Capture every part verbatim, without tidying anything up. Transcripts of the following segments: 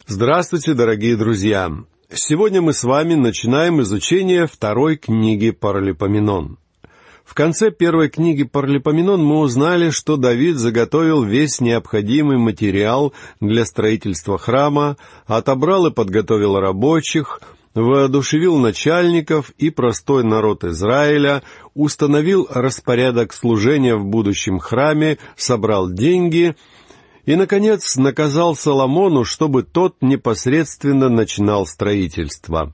Здравствуйте, дорогие друзья! Сегодня мы с вами начинаем изучение второй книги Паралипоменон. В конце первой книги Паралипоменон мы узнали, что Давид заготовил весь необходимый материал для строительства храма, отобрал и подготовил рабочих, воодушевил начальников и простой народ Израиля, установил распорядок служения в будущем храме, собрал деньги и, наконец, наказал Соломону, чтобы тот непосредственно начинал строительство.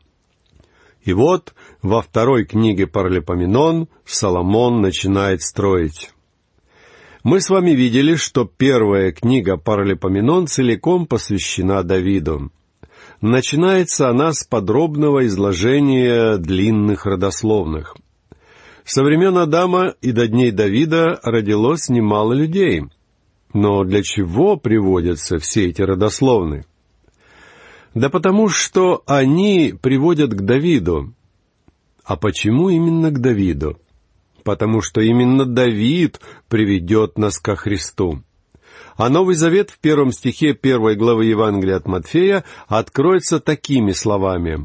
И вот во второй книге Паралипоменон Соломон начинает строить. Мы с вами видели, что первая книга Паралипоменон целиком посвящена Давиду. Начинается она с подробного изложения длинных родословных. Со времен Адама и до дней Давида родилось немало людей. Но для чего приводятся все эти родословные? Да потому что они приводят к Давиду. А почему именно к Давиду? Потому что именно Давид приведет нас ко Христу. А Новый Завет в первом стихе первой главы Евангелия от Матфея откроется такими словами: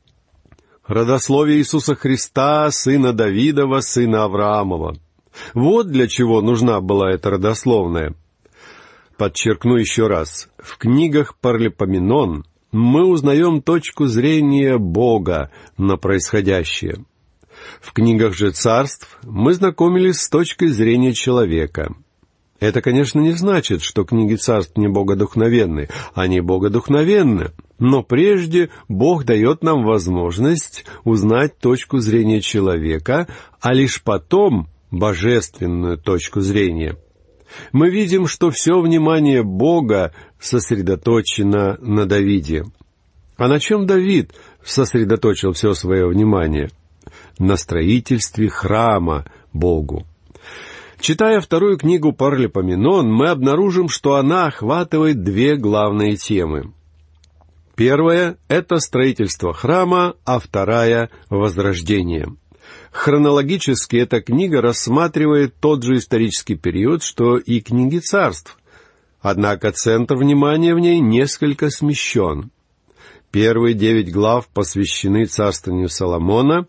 «Родословие Иисуса Христа, сына Давидова, сына Авраамова». Вот для чего нужна была эта родословная. Подчеркну еще раз, в книгах Паралипоменон мы узнаем точку зрения Бога на происходящее. В книгах же царств мы знакомились с точкой зрения человека. Это, конечно, не значит, что книги царств не богодухновенны. Они богодухновенны, но прежде Бог дает нам возможность узнать точку зрения человека, а лишь потом божественную точку зрения. Мы видим, что все внимание Бога сосредоточено на Давиде. А на чем Давид сосредоточил все свое внимание? На строительстве храма Богу. Читая вторую книгу Паралипоменон, мы обнаружим, что она охватывает две главные темы. Первая — это строительство храма, а вторая — возрождение. Хронологически эта книга рассматривает тот же исторический период, что и книги царств. Однако центр внимания в ней несколько смещен. Первые девять глав посвящены царствованию Соломона,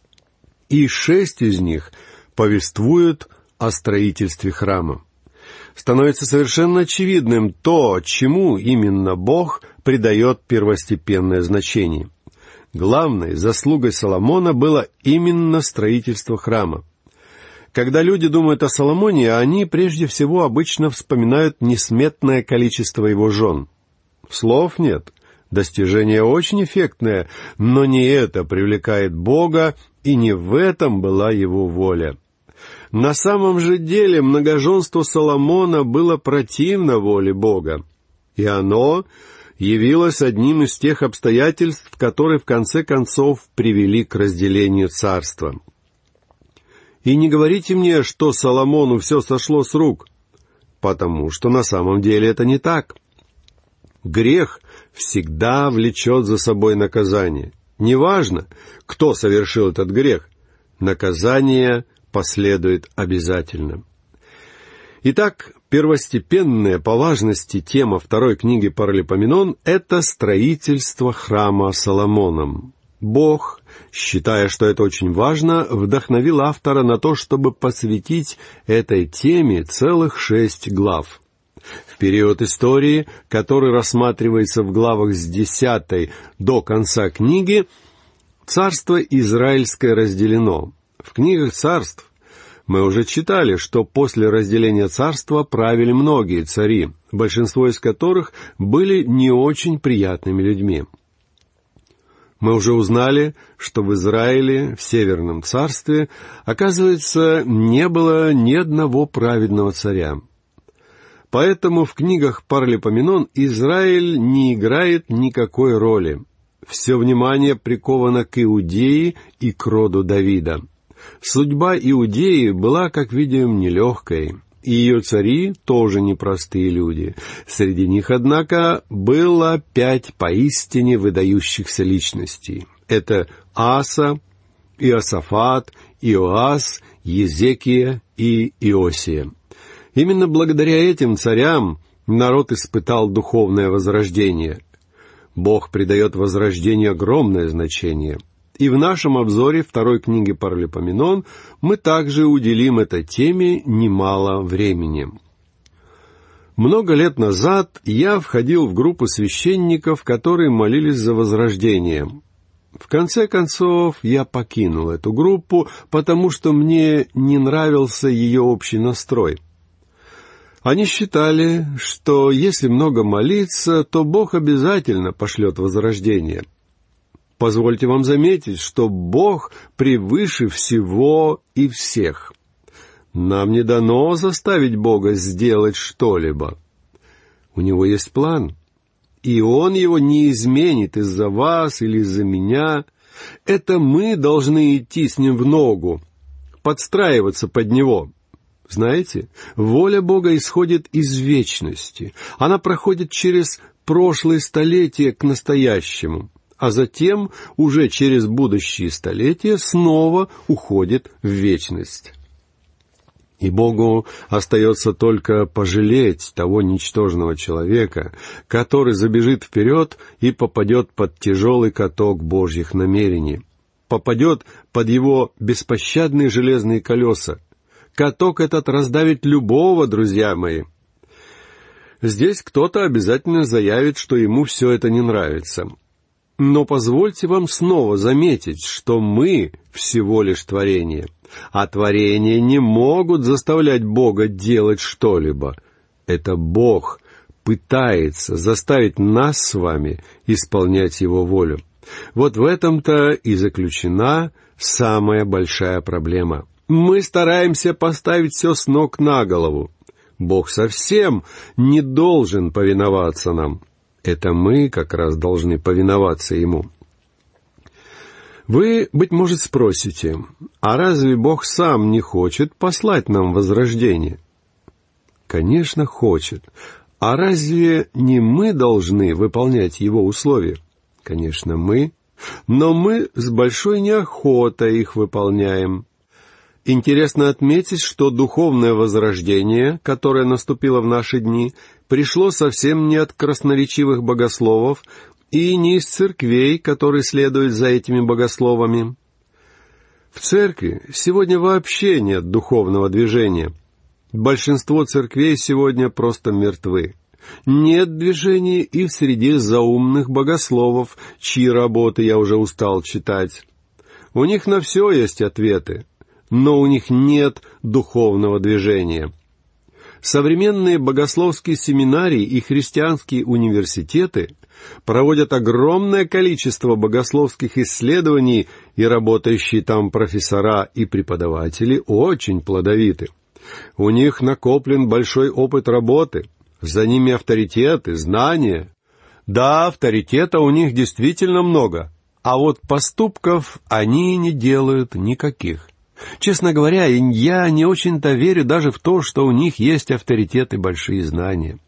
и шесть из них повествуют о строительстве храма. Становится совершенно очевидным то, чему именно Бог придает первостепенное значение. Главной заслугой Соломона было именно строительство храма. Когда люди думают о Соломоне, они прежде всего обычно вспоминают несметное количество его жен. Слов нет, достижение очень эффектное, но не это привлекает Бога, и не в этом была его воля. На самом же деле многоженство Соломона было противно воле Бога, и оно явилось одним из тех обстоятельств, которые в конце концов привели к разделению царства. И не говорите мне, что Соломону все сошло с рук, потому что на самом деле это не так. Грех всегда влечет за собой наказание. Неважно, кто совершил этот грех, наказание последует обязательно. Итак, первостепенная по важности тема второй книги Паралипоменон — это строительство храма Соломоном. Бог, считая, что это очень важно, вдохновил автора на то, чтобы посвятить этой теме целых шесть глав. В период истории, который рассматривается в главах с десятой до конца книги, царство израильское разделено. В книгах царств мы уже читали, что после разделения царства правили многие цари, большинство из которых были не очень приятными людьми. Мы уже узнали, что в Израиле, в Северном царстве, оказывается, не было ни одного праведного царя. Поэтому в книгах Паралипоменон Израиль не играет никакой роли. Все внимание приковано к Иудее и к роду Давида. Судьба Иудеи была, как видим, нелегкой, и ее цари тоже непростые люди. Среди них, однако, было пять поистине выдающихся личностей. Это Аса, Иосафат, Иоас, Езекия и Иосия. Именно благодаря этим царям народ испытал духовное возрождение. Бог придает возрождению огромное значение. И в нашем обзоре второй книги Паралипоменон мы также уделим этой теме немало времени. Много лет назад я входил в группу священников, которые молились за возрождение. В конце концов, я покинул эту группу, потому что мне не нравился ее общий настрой. Они считали, что если много молиться, то Бог обязательно пошлет возрождение. Позвольте вам заметить, что Бог превыше всего и всех. Нам не дано заставить Бога сделать что-либо. У Него есть план, и Он его не изменит из-за вас или из-за меня. Это мы должны идти с Ним в ногу, подстраиваться под Него. Знаете, воля Бога исходит из вечности. Она проходит через прошлые столетия к настоящему, а затем уже через будущие столетия снова уходит в вечность. И Богу остается только пожалеть того ничтожного человека, который забежит вперед и попадет под тяжелый каток Божьих намерений, попадет под его беспощадные железные колеса. Каток этот раздавит любого, друзья мои. Здесь кто-то обязательно заявит, что ему все это не нравится. Но позвольте вам снова заметить, что мы всего лишь творение, а творения не могут заставлять Бога делать что-либо. Это Бог пытается заставить нас с вами исполнять Его волю. Вот в этом-то и заключена самая большая проблема. Мы стараемся поставить все с ног на голову. Бог совсем не должен повиноваться нам. Это мы как раз должны повиноваться Ему. Вы, быть может, спросите, а разве Бог сам не хочет послать нам возрождение? Конечно, хочет. А разве не мы должны выполнять Его условия? Конечно, мы. Но мы с большой неохотой их выполняем. Интересно отметить, что духовное возрождение, которое наступило в наши дни, пришло совсем не от красноречивых богословов и не из церквей, которые следуют за этими богословами. В церкви сегодня вообще нет духовного движения. Большинство церквей сегодня просто мертвы. Нет движения и в среде заумных богословов, чьи работы я уже устал читать. У них на все есть ответы, но у них нет духовного движения. Современные богословские семинарии и христианские университеты проводят огромное количество богословских исследований, и работающие там профессора и преподаватели очень плодовиты. У них накоплен большой опыт работы, за ними авторитет и знания. Да, авторитета у них действительно много, а вот поступков они не делают никаких. Честно говоря, я не очень-то верю даже в то, что у них есть авторитет и большие знания.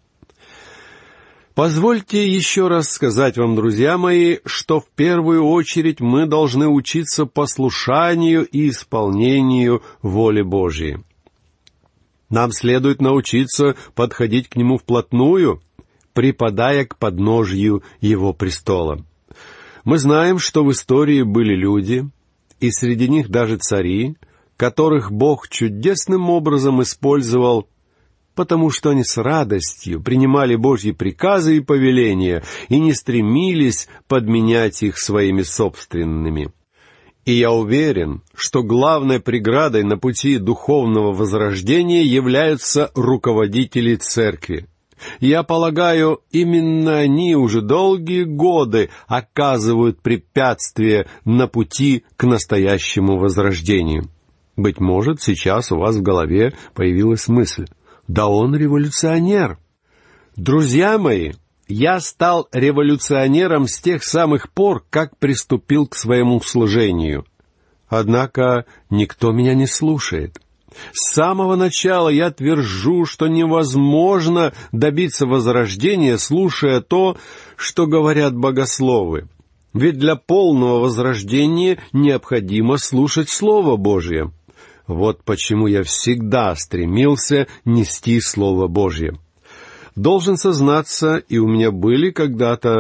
Позвольте еще раз сказать вам, друзья мои, что в первую очередь мы должны учиться послушанию и исполнению воли Божьей. Нам следует научиться подходить к Нему вплотную, припадая к подножью Его престола. Мы знаем, что в истории были люди, и среди них даже цари, которых Бог чудесным образом использовал, потому что они с радостью принимали Божьи приказы и повеления и не стремились подменять их своими собственными. И я уверен, что главной преградой на пути духовного возрождения являются руководители церкви. Я полагаю, именно они уже долгие годы оказывают препятствия на пути к настоящему возрождению. Быть может, сейчас у вас в голове появилась мысль: да он революционер. Друзья мои, я стал революционером с тех самых пор, как приступил к своему служению. Однако никто меня не слушает. С самого начала я твержу, что невозможно добиться возрождения, слушая то, что говорят богословы. Ведь для полного возрождения необходимо слушать Слово Божье. Вот почему я всегда стремился нести Слово Божье. Должен сознаться, и у меня были когда-то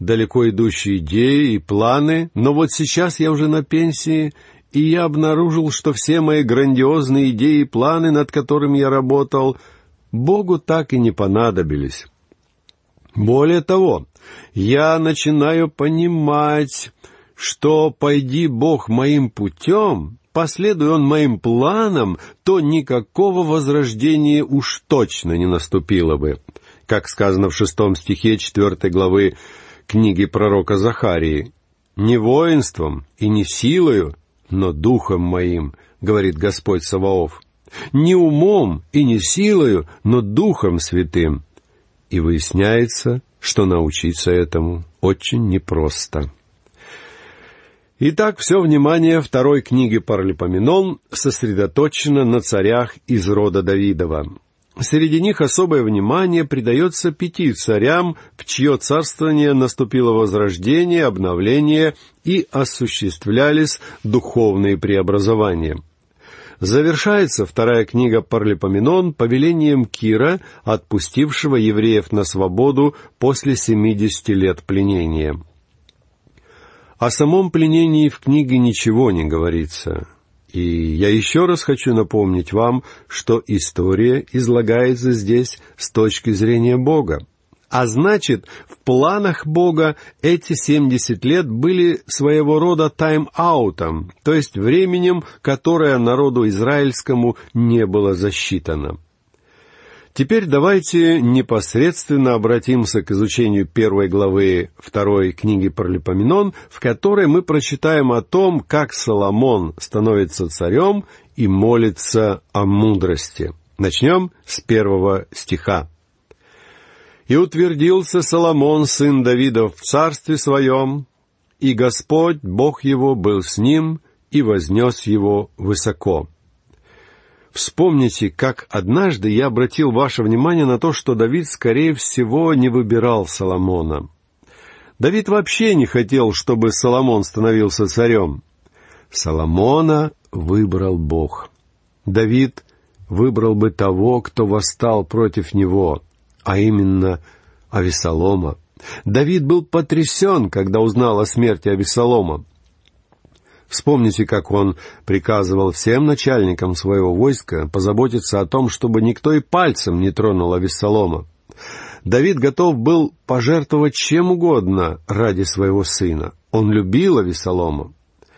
далеко идущие идеи и планы, но вот сейчас я уже на пенсии, и я обнаружил, что все мои грандиозные идеи и планы, над которыми я работал, Богу так и не понадобились. Более того, я начинаю понимать, что пойди Бог моим путем, последуй Он моим планам, то никакого возрождения уж точно не наступило бы, как сказано в шестом стихе четвертой главы книги пророка Захарии. «Не воинством и не силою, но духом моим, говорит Господь Саваоф, не умом и не силою, но духом святым». И выясняется, что научиться этому очень непросто. Итак, все внимание второй книги Паралипоменон сосредоточено на царях из рода Давидова. Среди них особое внимание придается пяти царям, в чье царствование наступило возрождение, обновление и осуществлялись духовные преобразования. Завершается вторая книга Паралипоменон повелением Кира, отпустившего евреев на свободу после семидесяти лет пленения. О самом пленении в книге ничего не говорится. И я еще раз хочу напомнить вам, что история излагается здесь с точки зрения Бога. А значит, в планах Бога эти семьдесят лет были своего рода тайм-аутом, то есть временем, которое народу израильскому не было засчитано. Теперь давайте непосредственно обратимся к изучению первой главы второй книги Паралипоменон, в которой мы прочитаем о том, как Соломон становится царем и молится о мудрости. Начнем с первого стиха. «И утвердился Соломон, сын Давидов, в царстве своем, и Господь, Бог его, был с ним, и вознес его высоко». Вспомните, как однажды я обратил ваше внимание на то, что Давид, скорее всего, не выбирал Соломона. Давид вообще не хотел, чтобы Соломон становился царем. Соломона выбрал Бог. Давид выбрал бы того, кто восстал против него, а именно Авессалома. Давид был потрясен, когда узнал о смерти Авессалома. Вспомните, как он приказывал всем начальникам своего войска позаботиться о том, чтобы никто и пальцем не тронул Авессалома. Давид готов был пожертвовать чем угодно ради своего сына. Он любил Авессалома.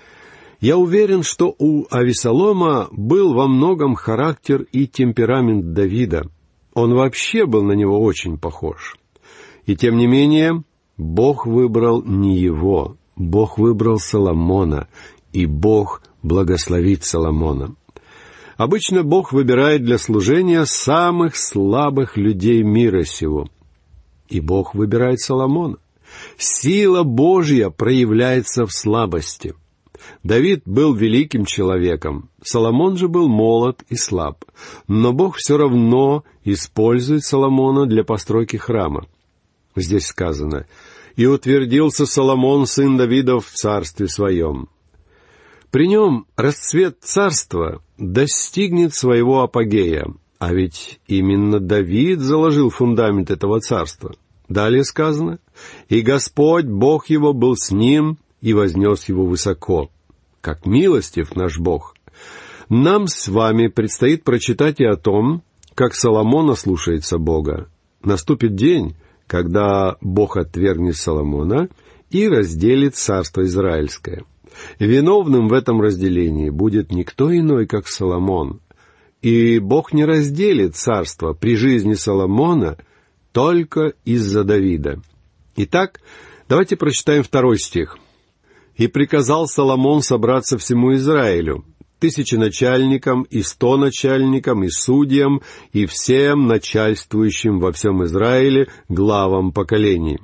Я уверен, что у Авессалома был во многом характер и темперамент Давида. Он вообще был на него очень похож. И тем не менее, Бог выбрал не его, Бог выбрал Соломона, и Бог благословит Соломона. Обычно Бог выбирает для служения самых слабых людей мира сего. И Бог выбирает Соломона. Сила Божья проявляется в слабости. Давид был великим человеком, Соломон же был молод и слаб. Но Бог все равно использует Соломона для постройки храма. Здесь сказано: «И утвердился Соломон, сын Давидов, в царстве своем». При нем расцвет царства достигнет своего апогея, а ведь именно Давид заложил фундамент этого царства. Далее сказано: «И Господь, Бог его, был с ним и вознес его высоко». Как милостив наш Бог! Нам с вами предстоит прочитать и о том, как Соломон ослушается Бога. Наступит день, когда Бог отвергнет Соломона и разделит царство израильское. Виновным в этом разделении будет никто иной, как Соломон. И Бог не разделит царство при жизни Соломона только из-за Давида. Итак, давайте прочитаем второй стих. «И приказал Соломон собраться всему Израилю, тысяченачальникам, и сто начальникам, и судьям, и всем начальствующим во всем Израиле главам поколений».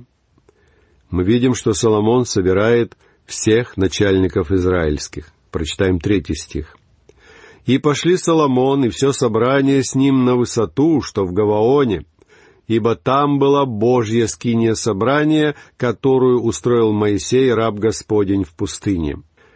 Мы видим, что Соломон собирает всех начальников израильских. Прочитаем третий стих. «И пошли Соломон и все собрание с ним на высоту, что в Гаваоне, ибо там была Божья скиния собрания, которую устроил Моисей, раб Господень, в пустыне».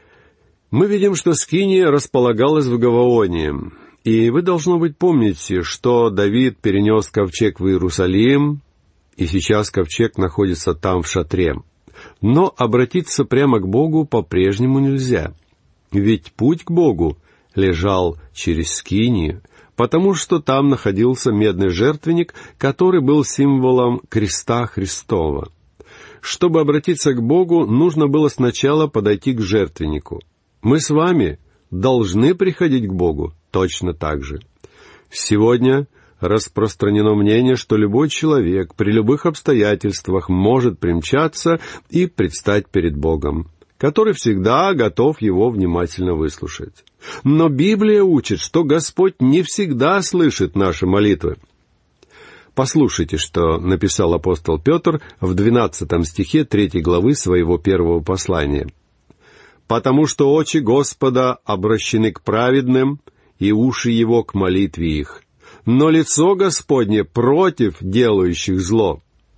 Мы видим, что скиния располагалась в Гаваоне. И вы, должно быть, помните, что Давид перенес ковчег в Иерусалим, и сейчас ковчег находится там в шатре. Но обратиться прямо к Богу по-прежнему нельзя. Ведь путь к Богу лежал через скинию, потому что там находился медный жертвенник, который был символом креста Христова. Чтобы обратиться к Богу, нужно было сначала подойти к жертвеннику. Мы с вами должны приходить к Богу точно так же. Сегодня распространено мнение, что любой человек при любых обстоятельствах может примчаться и предстать перед Богом, который всегда готов его внимательно выслушать. Но Библия учит, что Господь не всегда слышит наши молитвы. Послушайте, что написал апостол Петр в двенадцатом стихе третьей главы своего первого послания. «Потому что очи Господа обращены к праведным, и уши Его к молитве их, но лицо Господне против делающих зло».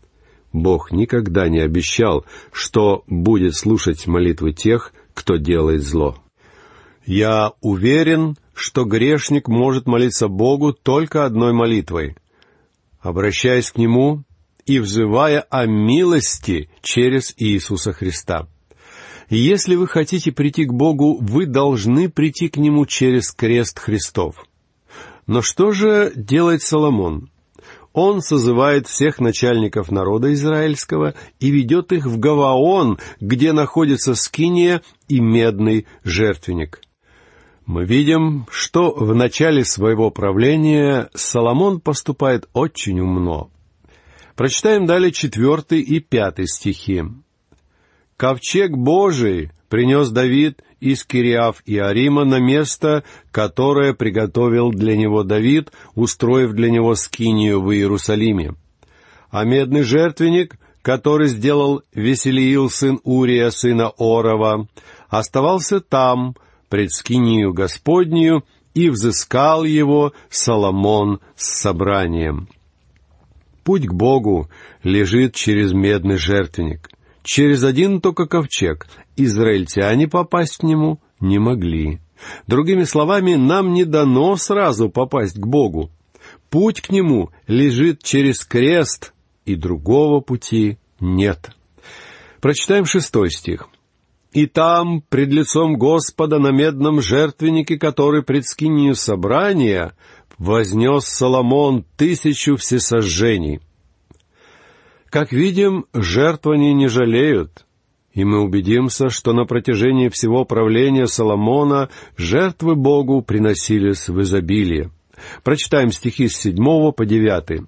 Бог никогда не обещал, что будет слушать молитвы тех, кто делает зло. Я уверен, что грешник может молиться Богу только одной молитвой, обращаясь к Нему и взывая о милости через Иисуса Христа. Если вы хотите прийти к Богу, вы должны прийти к Нему через крест Христов. Но что же делает Соломон? Он созывает всех начальников народа израильского и ведет их в Гаваон, где находится скиния и медный жертвенник. Мы видим, что в начале своего правления Соломон поступает очень умно. Прочитаем далее четвертый и пятый стихи. «Ковчег Божий принес Давид из Кириаф-Иарима на место, которое приготовил для него Давид, устроив для него скинию в Иерусалиме. А медный жертвенник, который сделал Веселиил сын Урия, сына Орова, оставался там, пред скинию Господнюю, и взыскал его Соломон с собранием». Путь к Богу лежит через медный жертвенник. Через один только ковчег израильтяне попасть к нему не могли. Другими словами, нам не дано сразу попасть к Богу. Путь к Нему лежит через крест, и другого пути нет. Прочитаем шестой стих. «И там, пред лицом Господа на медном жертвеннике, который пред скинию собрания, вознес Соломон тысячу всесожжений». Как видим, жертвования не жалеют, и мы убедимся, что на протяжении всего правления Соломона жертвы Богу приносились в изобилии. Прочитаем стихи с седьмого по девятый.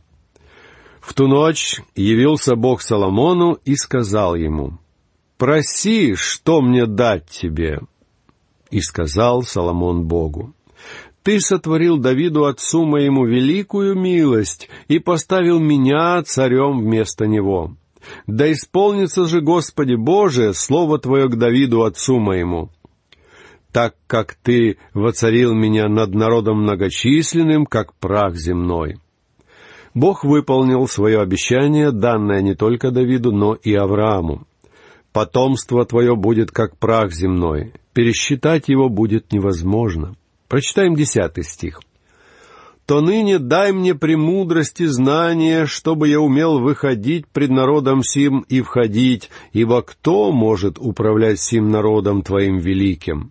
«В ту ночь явился Бог Соломону и сказал ему: проси, что мне дать тебе. И сказал Соломон Богу: Ты сотворил Давиду отцу моему великую милость и поставил меня царем вместо него. Да исполнится же, Господи Боже, слово Твое к Давиду отцу моему. Так как Ты воцарил меня над народом многочисленным, как прах земной». Бог выполнил свое обещание, данное не только Давиду, но и Аврааму. «Потомство твое будет, как прах земной, пересчитать его будет невозможно». Прочитаем десятый стих. «То ныне дай мне премудрость и знание, чтобы я умел выходить пред народом сим и входить, ибо кто может управлять сим народом твоим великим?»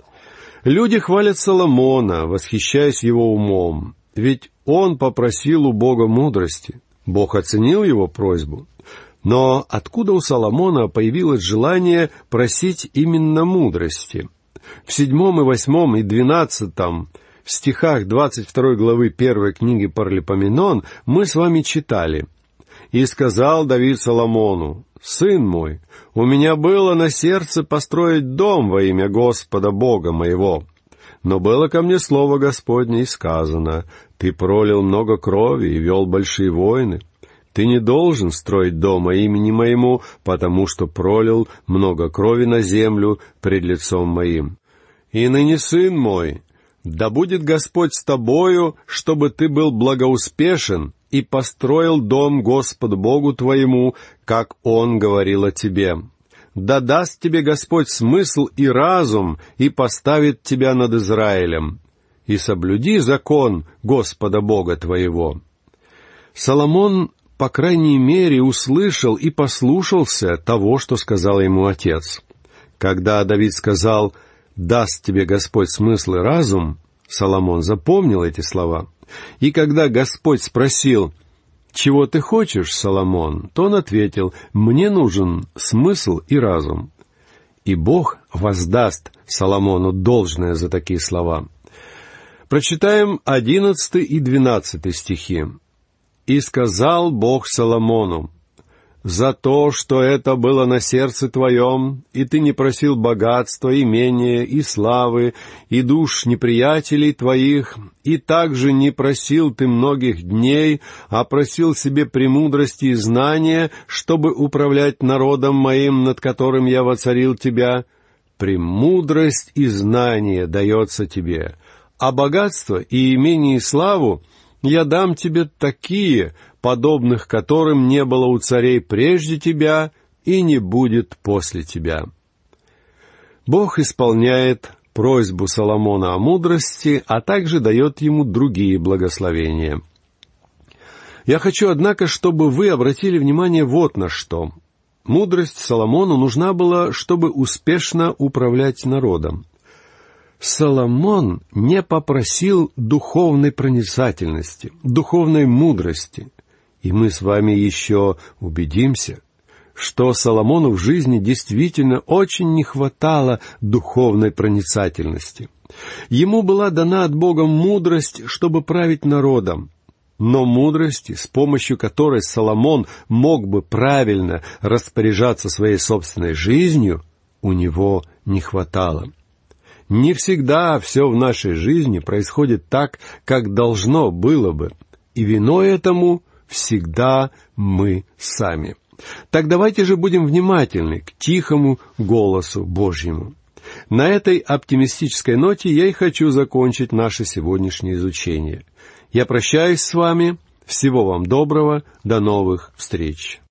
Люди хвалят Соломона, восхищаясь его умом, ведь он попросил у Бога мудрости. Бог оценил его просьбу. Но откуда у Соломона появилось желание просить именно мудрости? В седьмом и восьмом и двенадцатом стихах двадцать второй главы первой книги Паралипоменон мы с вами читали: «И сказал Давид Соломону: Сын мой, у меня было на сердце построить дом во имя Господа Бога моего. Но было ко мне слово Господне, и сказано: Ты пролил много крови и вел большие войны. Ты не должен строить дома имени моему, потому что пролил много крови на землю пред лицом моим. И ныне, сын мой, да будет Господь с тобою, чтобы ты был благоуспешен и построил дом Господу Богу твоему, как Он говорил о тебе. Да даст тебе Господь смысл и разум, и поставит тебя над Израилем. И соблюди закон Господа Бога твоего». Соломон по крайней мере, услышал и послушался того, что сказал ему отец. Когда Давид сказал «даст тебе Господь смысл и разум», Соломон запомнил эти слова. И когда Господь спросил «чего ты хочешь, Соломон?», то он ответил «мне нужен смысл и разум». И Бог воздаст Соломону должное за такие слова. Прочитаем одиннадцатый и двенадцатый стихи. «И сказал Бог Соломону: за то, что это было на сердце твоем, и ты не просил богатства, имения и славы, и душ неприятелей твоих, и также не просил ты многих дней, а просил себе премудрости и знания, чтобы управлять народом моим, над которым я воцарил тебя. Премудрость и знание дается тебе, а богатство и имение и славу я дам тебе такие, подобных которым не было у царей прежде тебя и не будет после тебя». Бог исполняет просьбу Соломона о мудрости, а также дает ему другие благословения. Я хочу, однако, чтобы вы обратили внимание вот на что. Мудрость Соломону нужна была, чтобы успешно управлять народом. Соломон не попросил духовной проницательности, духовной мудрости. И мы с вами еще убедимся, что Соломону в жизни действительно очень не хватало духовной проницательности. Ему была дана от Бога мудрость, чтобы править народом. Но мудрости, с помощью которой Соломон мог бы правильно распоряжаться своей собственной жизнью, у него не хватало. Не всегда все в нашей жизни происходит так, как должно было бы, и виной этому всегда мы сами. Так давайте же будем внимательны к тихому голосу Божьему. На этой оптимистической ноте я и хочу закончить наше сегодняшнее изучение. Я прощаюсь с вами. Всего вам доброго. До новых встреч.